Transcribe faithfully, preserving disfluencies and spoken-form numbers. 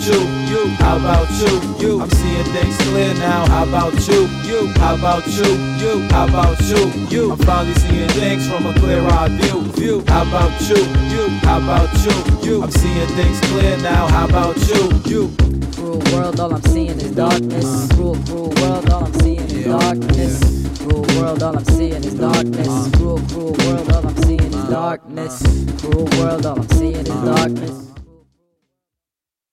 you? You. How about you? You. I'm seeing things clear now. How about you? You. How about you? You. How about you? You. I'm finally seeing things from a clear-eyed view. View. How about you? You. How about you? You. I'm seeing things clear now. How about you? You. Cruel world, all I'm seeing is darkness. Cruel, cruel world, all I'm seeing is darkness. Cruel world, all I'm seeing is darkness. Cruel, cruel world, all I'm seeing is darkness. Cruel world, all I'm seeing is darkness.